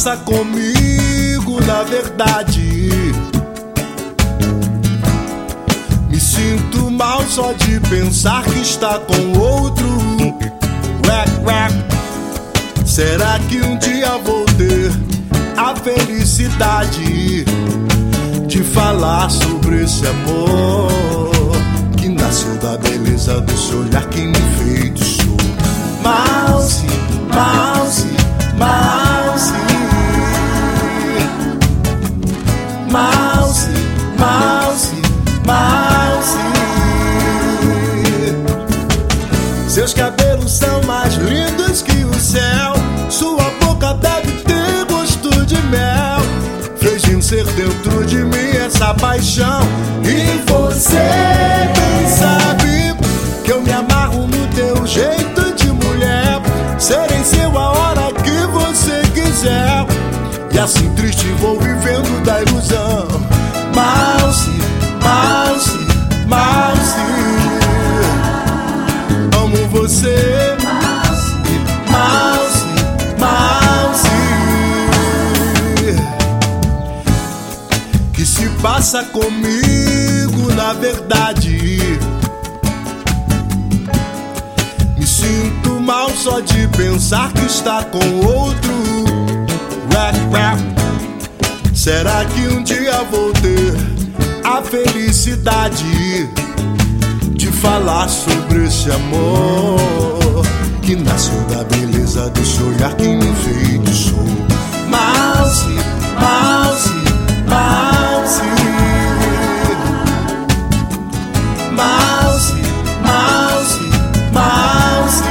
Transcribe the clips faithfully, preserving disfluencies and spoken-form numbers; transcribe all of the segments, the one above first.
passa comigo, na verdade. Me sinto mal só de pensar que está com outro. Rap, rap. Será que um dia vou ter a felicidade de falar sobre esse amor que nasceu da beleza do seu olhar que me fez de show? Mouse, mouse, mouse, mouse, mouse, mouse. Seus cabelos são mais lindos que o céu. Sua boca deve ter gosto de mel. Fez vencer dentro de mim essa paixão. E você bem sabe que eu me amarro no teu jeito de mulher. Serei seu a hora que você quiser. E assim triste vou vivendo da ilusão. Mouse, mouse, mouse, amo você. Mouse, mouse, que se passa comigo, na verdade. Me sinto mal só de pensar que está com outro. Rap, rap. Será que um dia vou ter a felicidade de falar sobre esse amor que nasceu da beleza do seu olhar que me fez de show? Mouse, mouse, mouse, mouse, mouse, mouse.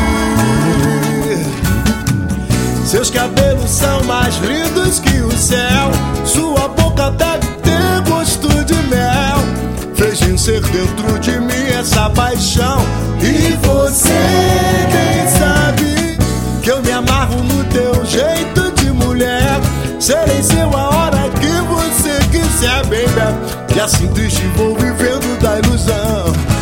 Seus cabelos são mais lindos que o céu. Sua boca deve ter gosto de mel. Fez vencer dentro de mim essa paixão. E você bem sabe que eu me amarro no teu jeito de mulher. Serei seu a hora que você quiser, baby. E assim triste vou vivendo da ilusão.